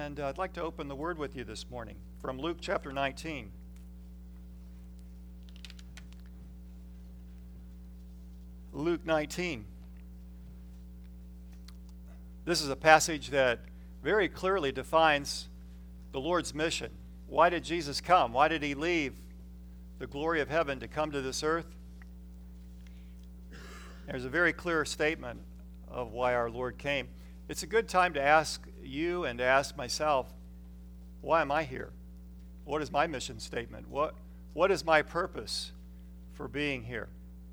And I'd like to open the Word with you this morning from Luke chapter 19. Luke 19. This is a passage that very clearly defines the Lord's mission. Why did Jesus come? Why did he leave the glory of heaven to come to this earth? There's a very clear statement of why our Lord came. It's a good time to ask you and to ask myself, why am I here? What is my mission statement? What is my purpose for being here?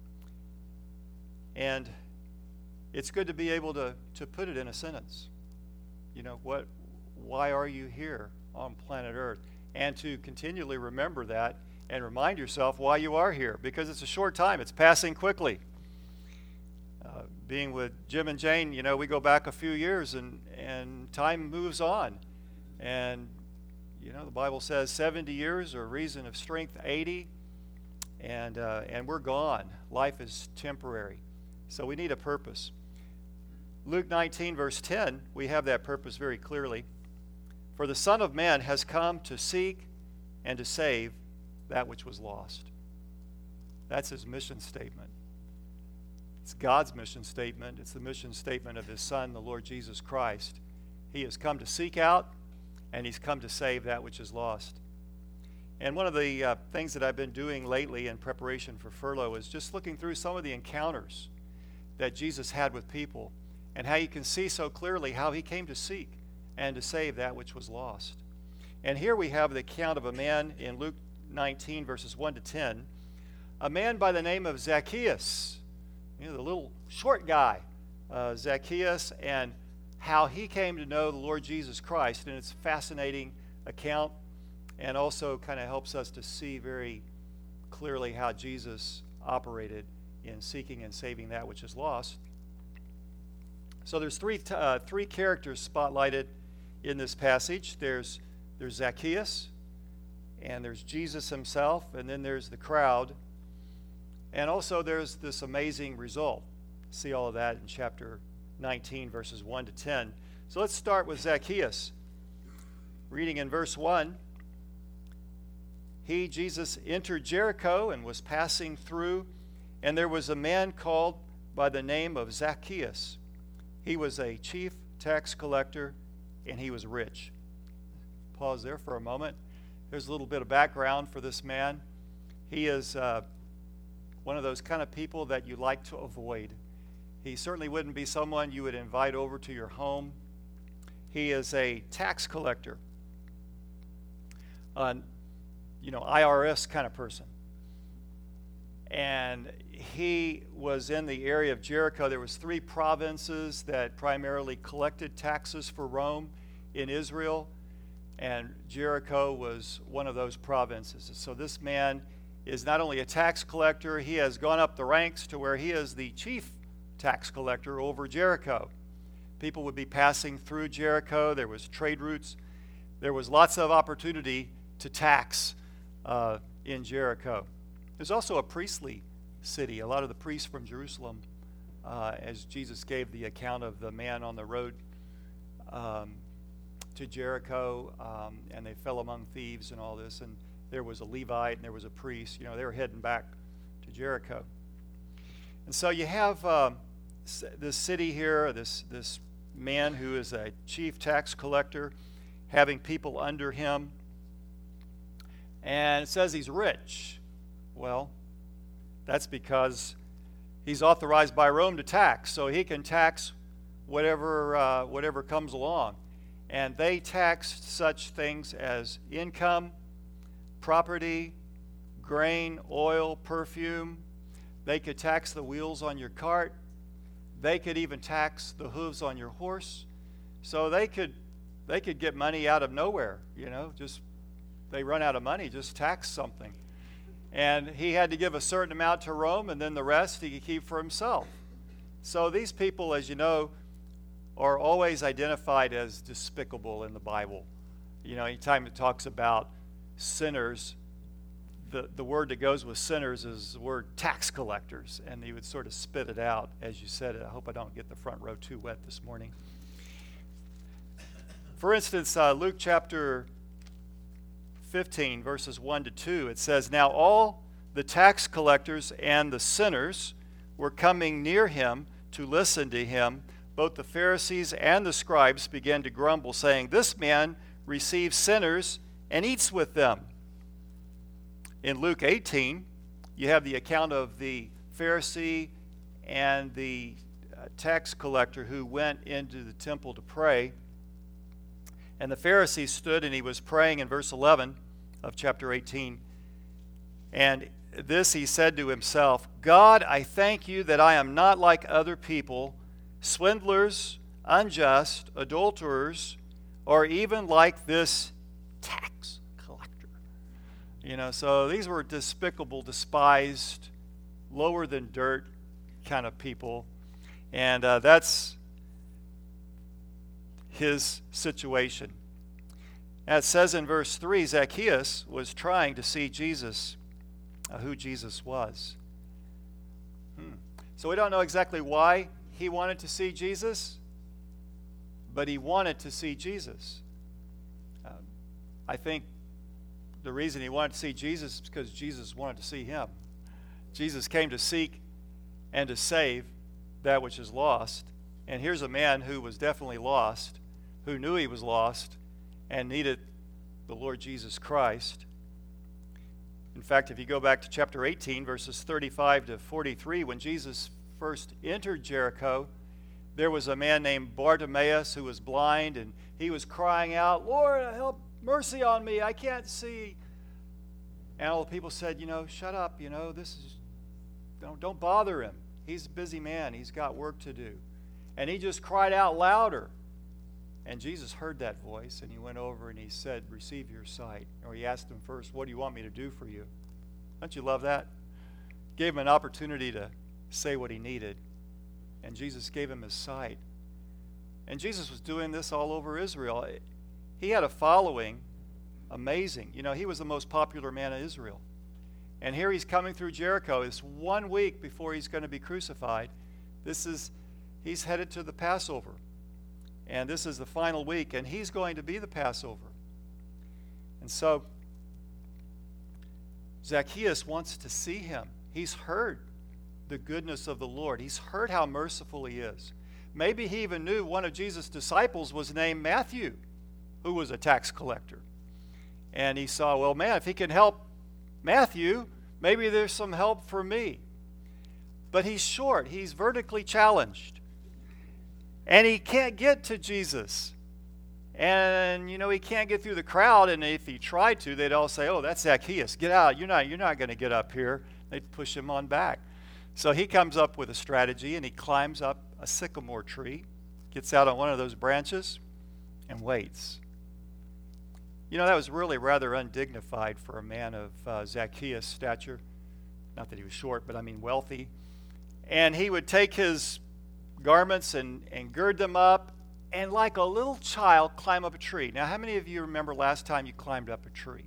And it's good to be able to put it in a sentence. You know, why are you here on planet Earth? And to continually remember that and remind yourself why you are here, because it's a short time. It's passing quickly. Being with Jim and Jane, you know, we go back a few years and time moves on. And, you know, the Bible says 70 years or reason of strength 80, and we're gone. Life is temporary. So we need a purpose. Luke 19, verse 10, we have that purpose very clearly. For the Son of Man has come to seek and to save that which was lost. That's his mission statement. It's God's mission statement. It's the mission statement of his Son, the Lord Jesus Christ. He has come to seek out, and he's come to save that which is lost. And one of the things that I've been doing lately in preparation for furlough is just looking through some of the encounters that Jesus had with people, and how you can see so clearly how he came to seek and to save that which was lost. And here we have the account of a man in Luke 19, verses 1 to 10, a man by the name of Zacchaeus. You know, the little short guy, Zacchaeus, and how he came to know the Lord Jesus Christ. And it's a fascinating account, and also kind of helps us to see very clearly how Jesus operated in seeking and saving that which is lost. So there's three characters spotlighted in this passage. There's Zacchaeus, and there's Jesus himself, and then there's the crowd. And also there's this amazing result. See all of that in chapter 19, verses 1 to 10. So let's start with Zacchaeus. Reading in verse 1, Jesus, entered Jericho and was passing through, and there was a man called by the name of Zacchaeus. He was a chief tax collector, and he was rich. Pause there for a moment. There's a little bit of background for this man. He is one of those kind of people that you like to avoid. He certainly wouldn't be someone you would invite over to your home. He is a tax collector, IRS kind of person. And he was in the area of Jericho. There was 3 provinces that primarily collected taxes for Rome in Israel, and Jericho was one of those provinces. So this man is not only a tax collector, he has gone up the ranks to where he is the chief tax collector over Jericho. People would be passing through Jericho. There was trade routes. There was lots of opportunity to tax in Jericho. There's also a priestly city. A lot of the priests from Jerusalem, as Jesus gave the account of the man on the road to Jericho, and they fell among thieves and all this, and there was a Levite and there was a priest. You know, they were heading back to Jericho. And so you have this city here, this man who is a chief tax collector, having people under him. And it says he's rich. Well, that's because he's authorized by Rome to tax, so he can tax whatever comes along. And they taxed such things as income, property, grain, oil, perfume. They could tax the wheels on your cart. They could even tax the hooves on your horse. So they could get money out of nowhere, you know, just they run out of money, just tax something. And he had to give a certain amount to Rome, and then the rest he could keep for himself. So these people, as you know, are always identified as despicable in the Bible. You know, anytime it talks about sinners, the word that goes with sinners is the word tax collectors, and he would sort of spit it out as you said it. I hope I don't get the front row too wet this morning. For instance, Luke chapter 15, verses 1 to 2, it says, "Now all the tax collectors and the sinners were coming near him to listen to him. Both the Pharisees and the scribes began to grumble, saying, 'This man receives sinners and eats with them.'" In Luke 18, you have the account of the Pharisee and the tax collector who went into the temple to pray. And the Pharisee stood and he was praying in verse 11 of chapter 18. "And this he said to himself, 'God, I thank you that I am not like other people, swindlers, unjust, adulterers, or even like this tax collector.'" So these were despicable, despised, lower than dirt kind of people. And that's his situation. And it says in verse 3, Zacchaeus was trying to see Jesus, who Jesus was. So we don't know exactly why he wanted to see Jesus, but he wanted to see Jesus. I think the reason he wanted to see Jesus is because Jesus wanted to see him. Jesus came to seek and to save that which is lost. And here's a man who was definitely lost, who knew he was lost, and needed the Lord Jesus Christ. In fact, if you go back to chapter 18, verses 35 to 43, when Jesus first entered Jericho, there was a man named Bartimaeus who was blind, and he was crying out, "Lord, help, mercy on me, I can't see." And all the people said, "Shut up, don't bother him. He's a busy man, he's got work to do." And he just cried out louder. And Jesus heard that voice, and he went over and he said, "Receive your sight." Or he asked him first, "What do you want me to do for you?" Don't you love that? Gave him an opportunity to say what he needed. And Jesus gave him his sight. And Jesus was doing this all over Israel. He had a following, amazing. He was the most popular man of Israel. And here he's coming through Jericho. It's 1 week before he's going to be crucified. He's headed to the Passover. And this is the final week, and he's going to be the Passover. And so Zacchaeus wants to see him. He's heard the goodness of the Lord. He's heard how merciful he is. Maybe he even knew one of Jesus' disciples was named Matthew, who was a tax collector. And he saw, well, man, if he can help Matthew, maybe there's some help for me. But he's short. He's vertically challenged. And he can't get to Jesus. And, he can't get through the crowd. And if he tried to, they'd all say, "Oh, that's Zacchaeus. Get out. You're not going to get up here." They'd push him on back. So he comes up with a strategy, and he climbs up a sycamore tree, gets out on one of those branches, and waits. That was really rather undignified for a man of Zacchaeus' stature. Not that he was short, but wealthy. And he would take his garments and gird them up, and like a little child climb up a tree. Now, how many of you remember last time you climbed up a tree?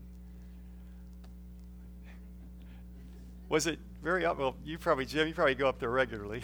Was it very up? Well, Jim, you probably go up there regularly.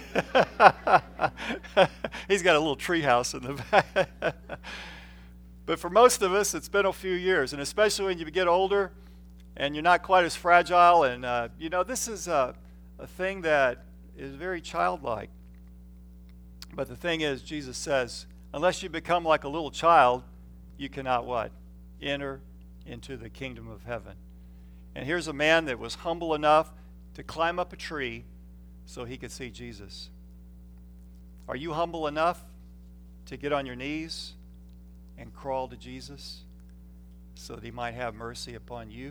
He's got a little tree house in the back. But for most of us, it's been a few years, and especially when you get older and you're not quite as fragile. And, this is a thing that is very childlike. But the thing is, Jesus says, unless you become like a little child, you cannot what? Enter into the kingdom of heaven. And here's a man that was humble enough to climb up a tree so he could see Jesus. Are you humble enough to get on your knees and crawl to Jesus so that he might have mercy upon you?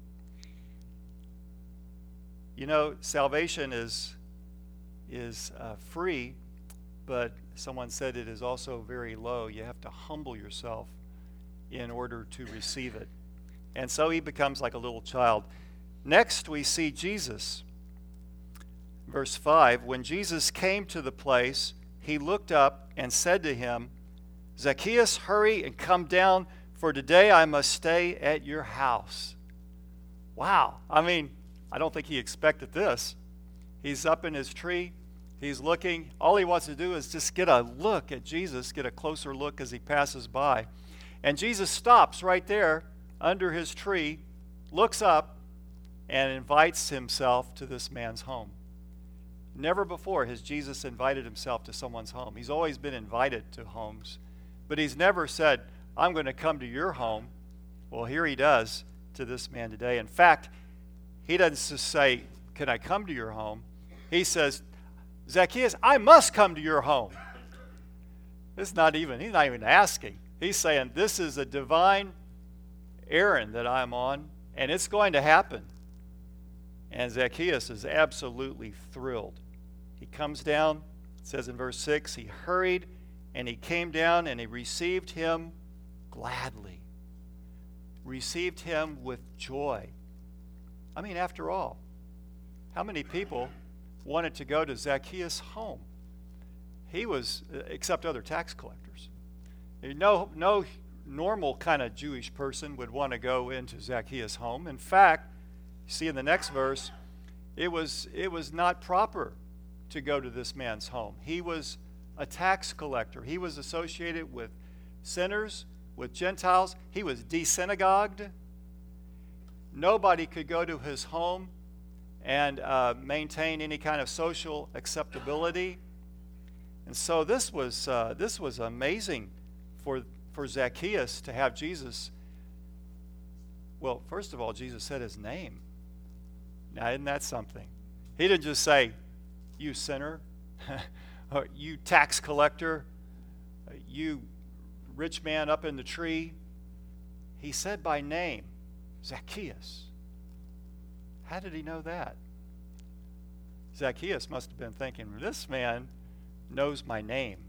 Salvation is free, but someone said it is also very low. You have to humble yourself in order to receive it. And so he becomes like a little child. Next, we see Jesus. Verse 5, when Jesus came to the place, he looked up and said to him, "Zacchaeus, hurry and come down, for today I must stay at your house." Wow. I don't think he expected this. He's up in his tree, He's looking. All he wants to do is just get a look at Jesus, get a closer look as he passes by. And Jesus stops right there under his tree, looks up, and invites himself to this man's home. Never before has Jesus invited himself to someone's home. He's always been invited to homes, but he's never said, I'm going to come to your home. Well, here he does to this man today. In fact, he doesn't just say, can I come to your home? He says, Zacchaeus, I must come to your home. He's not even asking. He's saying, this is a divine errand that I'm on, and it's going to happen. And Zacchaeus is absolutely thrilled. He comes down, it says in verse 6, he hurried and he came down and he received him gladly. Received him with joy. I mean, after all, how many people wanted to go to Zacchaeus' home? He was, except other tax collectors. No normal kind of Jewish person would want to go into Zacchaeus' home. In fact, you see in the next verse, it was not proper to go to this man's home. He was a tax collector. He was associated with sinners, with Gentiles. He was desynagogued. Nobody could go to his home and maintain any kind of social acceptability. And so this was amazing for Zacchaeus to have Jesus. Well, first of all, Jesus said his name. Now, isn't that something? He didn't just say, you sinner, or you tax collector, you rich man up in the tree. He said by name, Zacchaeus. How did he know that? Zacchaeus must have been thinking, this man knows my name.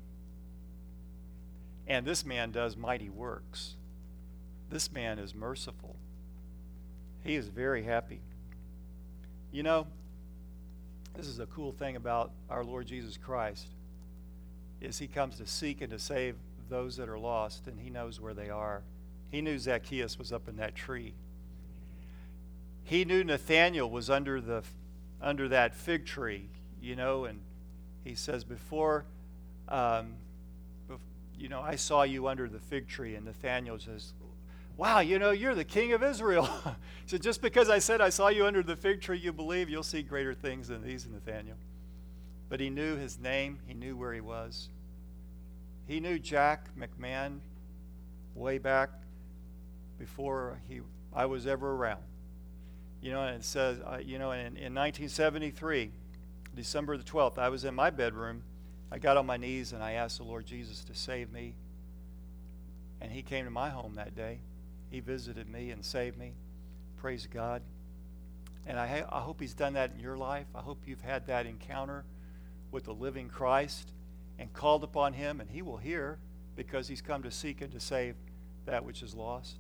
And this man does mighty works. This man is merciful. He is very happy. You know, this is a cool thing about our Lord Jesus Christ, is he comes to seek and to save those that are lost, and he knows where they are. He knew Zacchaeus was up in that tree. He knew Nathanael was under that fig tree, you know, and he says, I saw you under the fig tree. And Nathanael says, wow, you're the king of Israel. So just because I said I saw you under the fig tree, you believe you'll see greater things than these, Nathanael. But he knew his name. He knew where he was. He knew Jack McMahon way back before I was ever around. And it says, in 1973, December the 12th, I was in my bedroom. I got on my knees and I asked the Lord Jesus to save me. And he came to my home that day. He visited me and saved me. Praise God. And I hope he's done that in your life. I hope you've had that encounter with the living Christ and called upon him, and he will hear, because he's come to seek and to save that which is lost.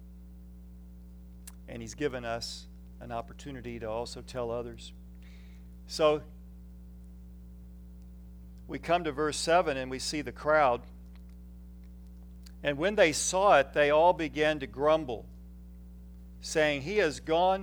And he's given us an opportunity to also tell others. So we come to verse 7 and we see the crowd. And when they saw it, they all began to grumble, saying, he has gone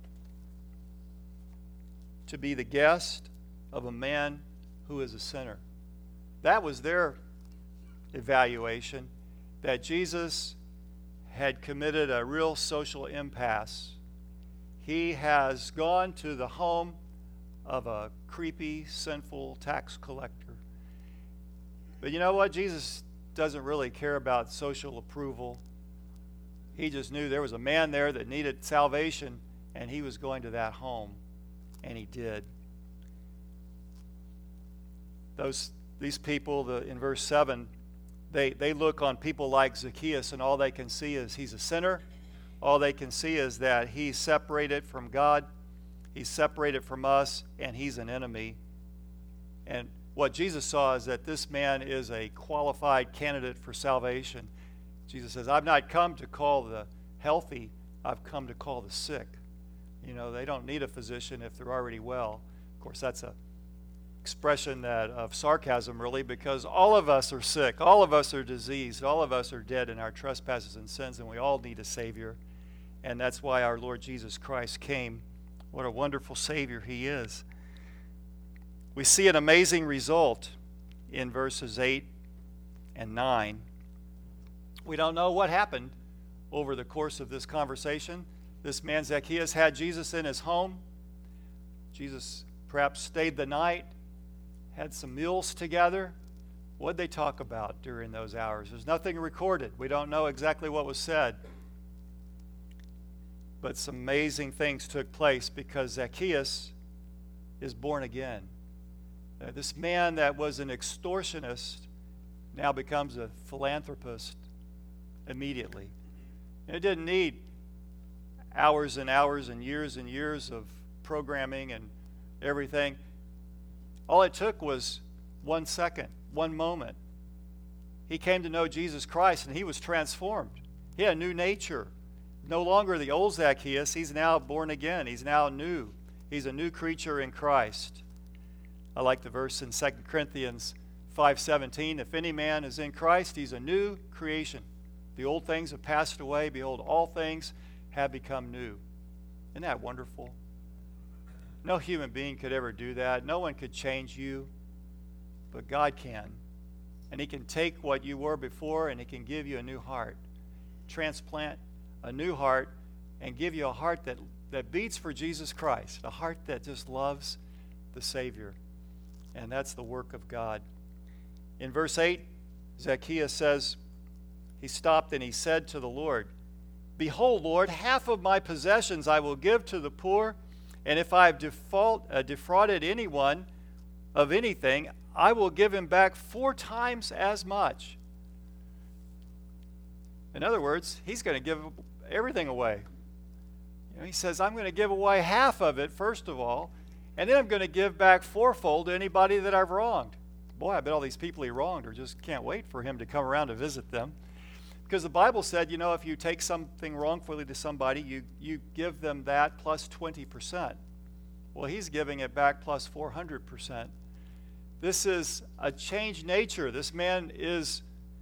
to be the guest of a man who is a sinner. That was their evaluation, that Jesus had committed a real social impasse. He has gone to the home of a creepy, sinful tax collector. But you know what? Jesus doesn't really care about social approval. He just knew there was a man there that needed salvation, and he was going to that home, and he did. These people, in verse 7, they look on people like Zacchaeus, and all they can see is he's a sinner. All they can see is that he's separated from God, he's separated from us, and he's an enemy. And what Jesus saw is that this man is a qualified candidate for salvation. Jesus says, I've not come to call the healthy, I've come to call the sick. They don't need a physician if they're already well. Of course, that's a expression of sarcasm, really, because all of us are sick, all of us are diseased, all of us are dead in our trespasses and sins, and we all need a Savior. And that's why our Lord Jesus Christ came. What a wonderful Savior he is. We see an amazing result in verses 8 and 9. We don't know what happened over the course of this conversation. This man Zacchaeus had Jesus in his home. Jesus perhaps stayed the night, had some meals together. What did they talk about during those hours? There's nothing recorded. We don't know exactly what was said. But some amazing things took place because Zacchaeus is born again. This man that was an extortionist now becomes a philanthropist immediately. And it didn't need hours and hours and years of programming and everything. All it took was 1 second, 1 moment. He came to know Jesus Christ and he was transformed. He had a new nature. No longer the old Zacchaeus. He's now born again. He's now new. He's a new creature in Christ. I like the verse in 2 Corinthians 5:17. If any man is in Christ, he's a new creation. The old things have passed away. Behold, all things have become new. Isn't that wonderful? No human being could ever do that. No one could change you, but God can. And he can take what you were before and he can give you a new heart. Transplant a new heart and give you a heart that beats for Jesus Christ, a heart that just loves the Savior. And that's the work of God. In verse 8, Zacchaeus says, he stopped and he said to the Lord, Behold, Lord, half of my possessions I will give to the poor, and if I have defrauded anyone of anything, I will give him back 4 times as much. In other words, he's going to give everything away. He says, I'm going to give away half of it, first of all, and then I'm going to give back 4-fold to anybody that I've wronged. Boy, I bet all these people he wronged are just can't wait for him to come around to visit them. Because the Bible said, if you take something wrongfully to somebody, you give them that plus 20%. Well, he's giving it back plus 400%. This is a changed nature. This man is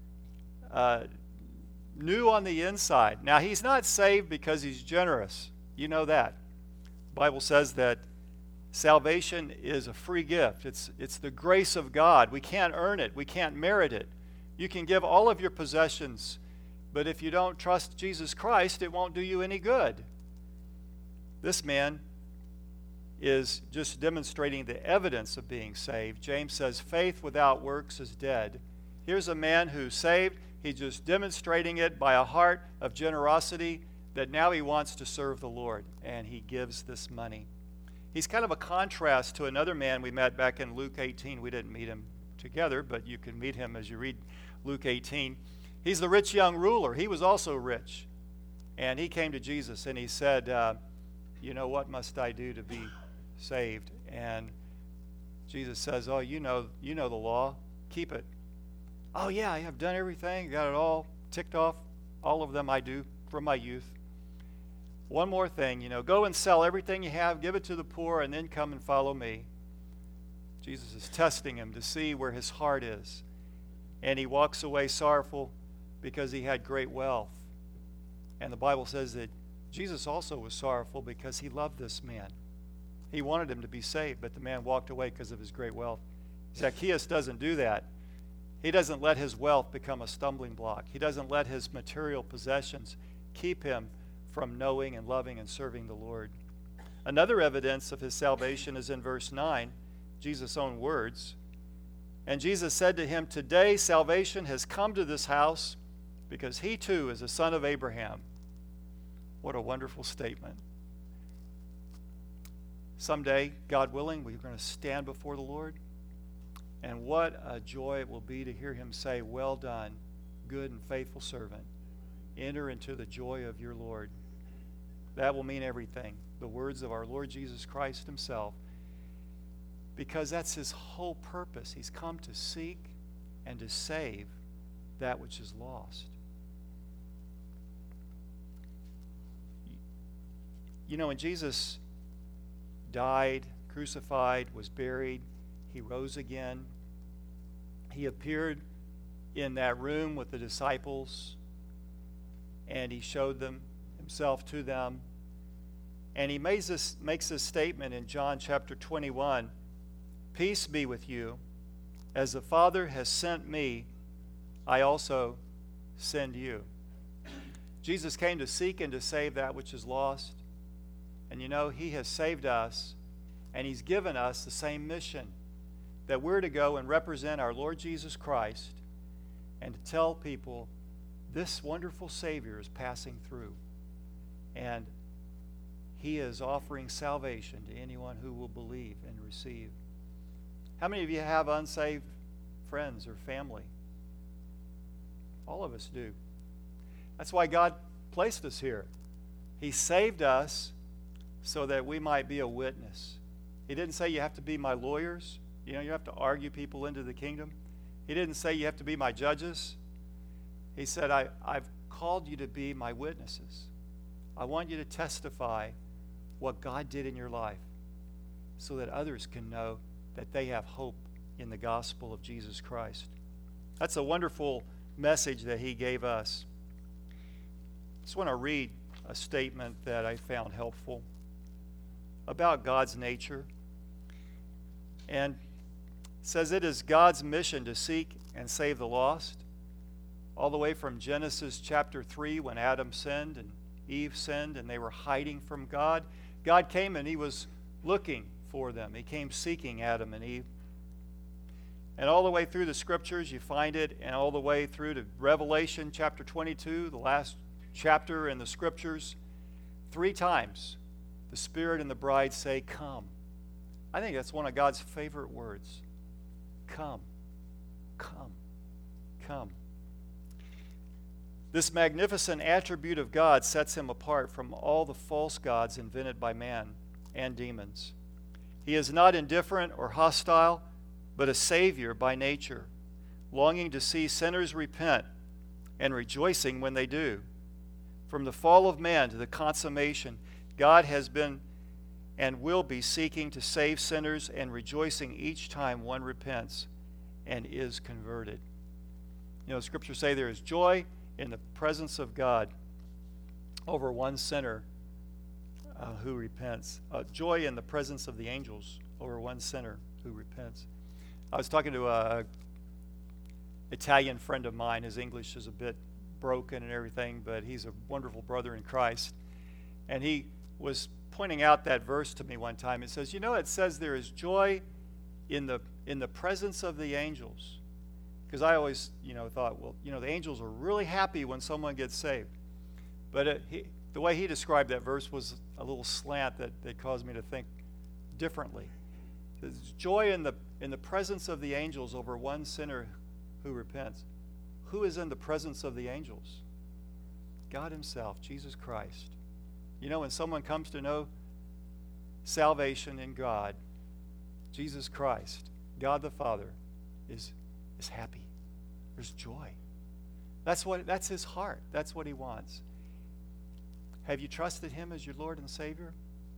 new on the inside. Now, he's not saved because he's generous. You know that. The Bible says that salvation is a free gift. It's the grace of God. We can't earn it. We can't merit it. You can give all of your possessions, but if you don't trust Jesus Christ, it won't do you any good. This man is just demonstrating the evidence of being saved. James says, faith without works is dead. Here's a man who's saved. He's just demonstrating it by a heart of generosity that now he wants to serve the Lord, and he gives this money. He's kind of a contrast to another man we met back in Luke 18. We didn't meet him together, but you can meet him as you read Luke 18. He's the rich young ruler. He was also rich. And he came to Jesus and he said, what must I do to be saved? And Jesus says, you know the law. Keep it. Oh, yeah, I've done everything. Got it all ticked off. All of them I do from my youth. One more thing, go and sell everything you have, give it to the poor, and then come and follow me. Jesus is testing him to see where his heart is. And he walks away sorrowful because he had great wealth. And the Bible says that Jesus also was sorrowful because he loved this man. He wanted him to be saved, but the man walked away because of his great wealth. Zacchaeus doesn't do that. He doesn't let his wealth become a stumbling block. He doesn't let his material possessions keep him from knowing and loving and serving the Lord. Another evidence of his salvation is in verse 9, Jesus' own words. And Jesus said to him, Today salvation has come to this house because he too is a son of Abraham. What a wonderful statement. Someday, God willing, we're going to stand before the Lord. And what a joy it will be to hear him say, Well done, good and faithful servant. Enter into the joy of your Lord. That will mean everything. The words of our Lord Jesus Christ himself. Because that's his whole purpose. He's come to seek and to save that which is lost. When Jesus died, crucified, was buried, he rose again. He appeared in that room with the disciples, and he showed himself to them. And he makes this statement in John chapter 21. Peace be with you. As the Father has sent me, I also send you. Jesus came to seek and to save that which is lost. And you know, he has saved us, and he's given us the same mission, that we're to go and represent our Lord Jesus Christ and to tell people this wonderful Savior is passing through. And he is offering salvation to anyone who will believe and receive. How many of you have unsaved friends or family? All of us do. That's why God placed us here. He saved us so that we might be a witness. He didn't say you have to be my lawyers. You know, you have to argue people into the kingdom. He didn't say you have to be my judges. He said, I've called you to be my witnesses. I want you to testify what God did in your life so that others can know that they have hope in the gospel of Jesus Christ. That's a wonderful message that he gave us. I just want to read a statement that I found helpful about God's nature. And it says it is God's mission to seek and save the lost, all the way from Genesis chapter 3 when Adam sinned and Eve sinned and they were hiding from God. God came and he was looking for them. He came seeking Adam and Eve. And all the way through the scriptures you find it, and all the way through to Revelation chapter 22, the last chapter in the scriptures, 3 times the Spirit and the bride say, come. I think that's one of God's favorite words. Come, come, come. This magnificent attribute of God sets him apart from all the false gods invented by man and demons. He is not indifferent or hostile, but a Savior by nature, longing to see sinners repent and rejoicing when they do. From the fall of man to the consummation, God has been and will be seeking to save sinners and rejoicing each time one repents and is converted. You know, scriptures say there is joy in the presence of God over one sinner who repents. Joy in the presence of the angels over one sinner who repents. I was talking to an Italian friend of mine. His English is a bit broken and everything, but he's a wonderful brother in Christ. And he was pointing out that verse to me one time. It says, you know, it says there is joy in the presence of the angels. Because I always, thought, well, the angels are really happy when someone gets saved. But the way he described that verse was a little slant that caused me to think differently. There's joy in the presence of the angels over one sinner who repents. Who is in the presence of the angels? God himself, Jesus Christ. You know, when someone comes to know salvation in God, Jesus Christ, God the Father, is happy. There's joy. That's his heart. That's what he wants. Have you trusted him as your Lord and Savior?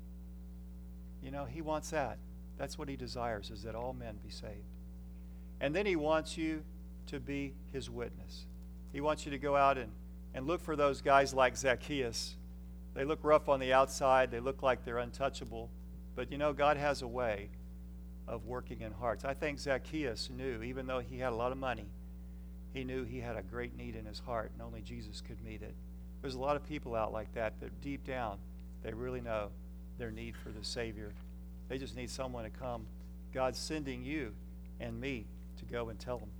You know, he wants that. That's what he desires, is that all men be saved. And then he wants you to be his witness. He wants you to go out and look for those guys like Zacchaeus. They look rough on the outside. They look like they're untouchable. But God has a way of working in hearts. I think Zacchaeus knew, even though he had a lot of money, he knew he had a great need in his heart, and only Jesus could meet it. There's a lot of people out like that deep down, they really know their need for the Savior. They just need someone to come. God's sending you and me to go and tell them.